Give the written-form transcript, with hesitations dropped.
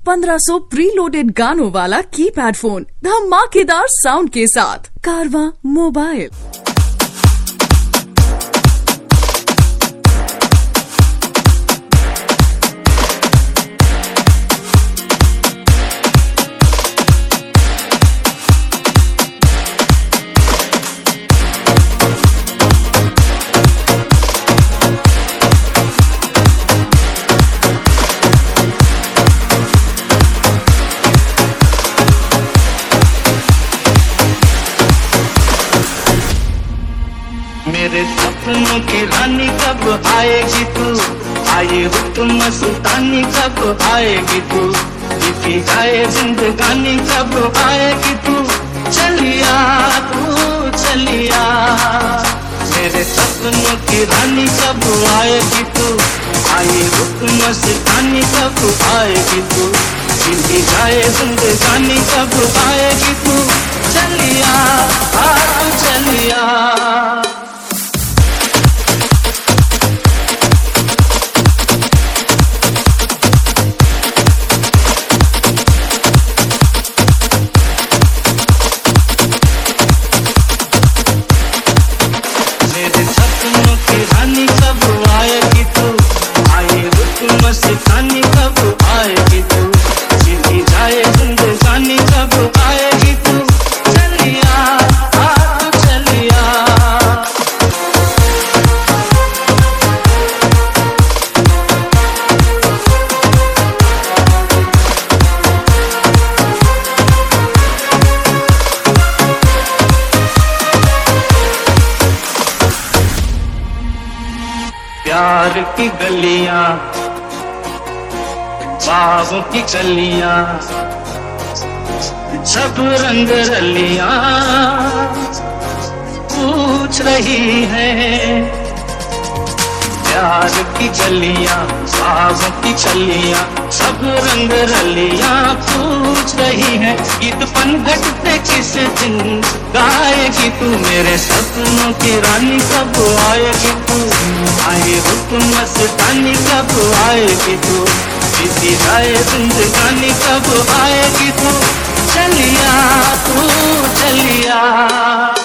1500 preloaded गानों वाला keypad phone धमाकेदार साउंड के साथ। कारवां मोबाइल। मेरे सपनों की रानी कब आएगी तू, आए रुत मस्तानी कब आएगी तू, बीती जाए जिंदगानी कब आएगी तू, चलिया तू चलिया। मेरे सपनों की रानी कब आएगी तू, आए रुत मस्तानी कब आएगी तू, बीती जाए जिंदगानी कब आएगी तू, चलिया तू चलिया। रानी कब आएगी तू, आए रुत मस्तानी कब आएगी तू, जीती जाए जिंदगानी कब आएगी तू, चलिया तू चलिया। प्यार की गलियां, बागों की कलियां, सब रंग रलियां पूछ रही है। प्यार की गलियां, बागों की कलियां, सब रंग रलियां पूछ रही है। गीत पनघट पे किस दिन गाएगी तू, मेरे सपनों की रानी कब आएगी तू, आए रुत मस्तानी कब आएगी तू, बीती जाए जिंदगानी कब आएगी तू, चलिया तू चलिया।